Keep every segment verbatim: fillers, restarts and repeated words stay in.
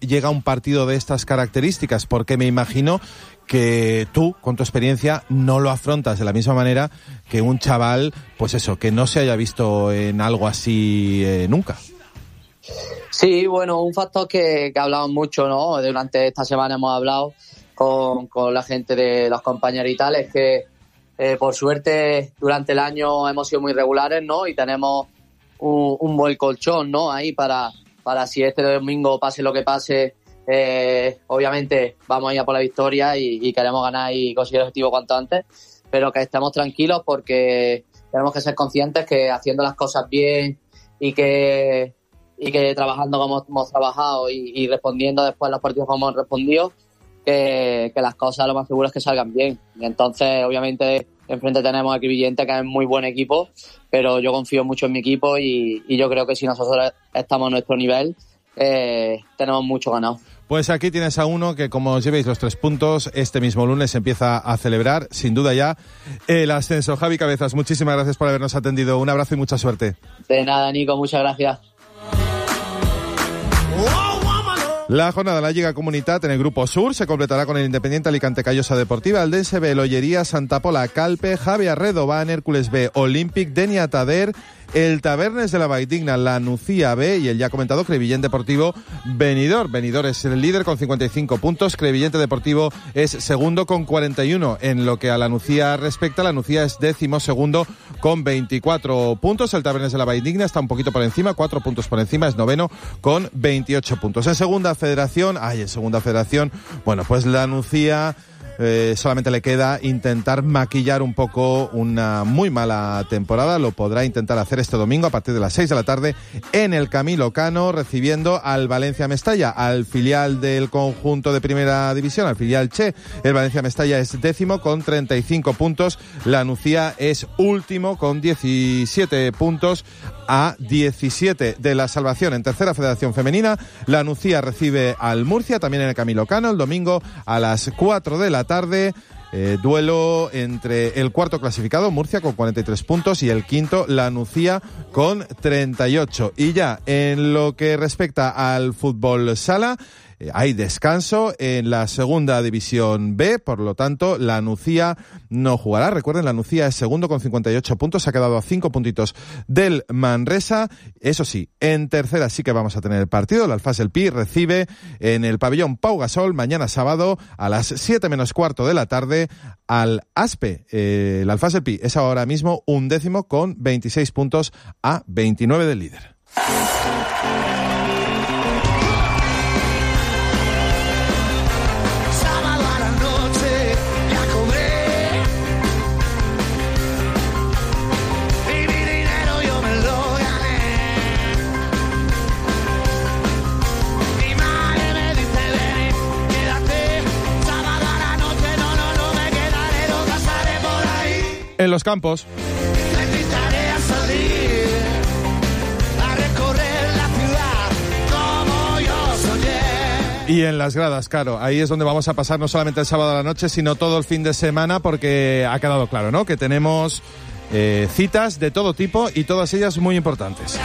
llega un partido de estas características? Porque me imagino que tú, con tu experiencia, no lo afrontas de la misma manera que un chaval, pues eso, que no se haya visto en algo así eh, nunca. Sí, bueno, un factor que, que hablamos mucho, ¿no? Durante esta semana hemos hablado con, con la gente de los compañeros y tal, es que eh, por suerte durante el año hemos sido muy regulares, ¿no? Y tenemos un, un buen colchón, ¿no? Ahí para, para si este domingo pase lo que pase, eh, obviamente vamos a ir a por la victoria y, y queremos ganar y conseguir el objetivo cuanto antes, pero que estemos tranquilos porque tenemos que ser conscientes que haciendo las cosas bien y que y que trabajando como hemos trabajado y, y respondiendo después los partidos como hemos respondido, que, que las cosas lo más seguro es que salgan bien. Y entonces, obviamente, enfrente tenemos a Crevillente, que es muy buen equipo, pero yo confío mucho en mi equipo y, y yo creo que si nosotros estamos a nuestro nivel, eh, tenemos mucho ganado. Pues aquí tienes a uno que, como os llevéis los tres puntos, este mismo lunes empieza a celebrar, sin duda ya, el ascenso. Javi Cabezas, muchísimas gracias por habernos atendido. Un abrazo y mucha suerte. De nada, Nico, muchas gracias. La jornada de la Lliga Comunitat en el Grupo Sur se completará con el Independiente Alicante Callosa Deportiva, Aldense B, Lollería, Santa Pola, Calpe, Javi Arredo, Van, Hércules B, Olympic, Denia Tader, el Tabernes de la Valldigna, la Nucía B y el ya comentado Crevillent Deportivo Benidorm. Benidorm es el líder con cincuenta y cinco puntos, Crevillent Deportivo es segundo con cuarenta y uno. En lo que a la Nucía respecta, la Nucía es décimo segundo con veinticuatro puntos, el Tabernes de la Valldigna está un poquito por encima, cuatro puntos por encima, es noveno con veintiocho puntos. En segunda federación, ay, en segunda federación, bueno, pues la Nucía Eh, solamente le queda intentar maquillar un poco una muy mala temporada. Lo podrá intentar hacer este domingo a partir de las seis de la tarde en el Camilo Cano, recibiendo al Valencia Mestalla, al filial del conjunto de primera división, al filial Che. El Valencia Mestalla es décimo con treinta y cinco puntos, la Nucía es último con diecisiete puntos a diecisiete de la salvación. En tercera federación femenina, la Nucía recibe al Murcia, también en el Camilo Cano, el domingo a las cuatro de la tarde. Eh, duelo entre el cuarto clasificado, Murcia, con cuarenta y tres puntos, y el quinto, la Nucía, con treinta y ocho. Y ya, en lo que respecta al fútbol sala, eh, hay descanso en la segunda división B, por lo tanto, la Nucía no jugará. Recuerden, la Nucía es segundo con cincuenta y ocho puntos, se ha quedado a cinco puntitos del Manresa. Eso sí, en tercera sí que vamos a tener el partido. El Alfás del Pi recibe en el pabellón Pau Gasol mañana sábado a las siete menos cuarto de la tarde al Aspe. Eh, el Alfás del Pi es ahora mismo undécimo con veintiséis puntos a veintinueve del líder. En los campos. Y en las gradas, claro, ahí es donde vamos a pasar no solamente el sábado a la noche, sino todo el fin de semana, porque ha quedado claro, ¿no?, que tenemos eh, citas de todo tipo y todas ellas muy importantes.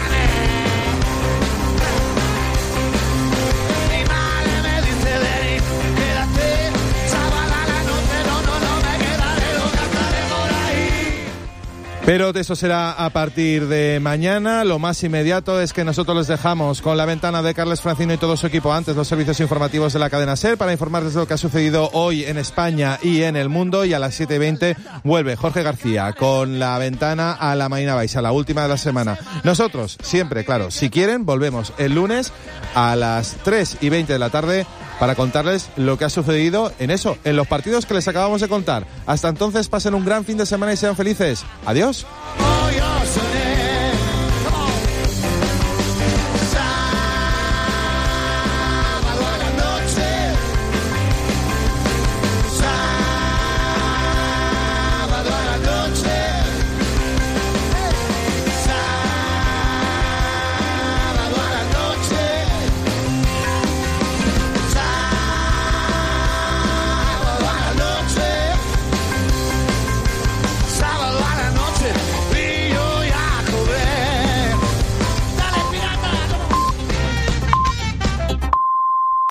Pero de eso será a partir de mañana. Lo más inmediato es que nosotros les dejamos con la ventana de Carles Francino y todo su equipo, antes los servicios informativos de la cadena SER, para informarles de lo que ha sucedido hoy en España y en el mundo. Y a las siete y veinte vuelve Jorge García con la ventana a la Marina Baixa, la última de la semana. Nosotros, siempre, claro, si quieren, volvemos el lunes a las tres y veinte de la tarde para contarles lo que ha sucedido en eso, en los partidos que les acabamos de contar. Hasta entonces, pasen un gran fin de semana y sean felices. Adiós.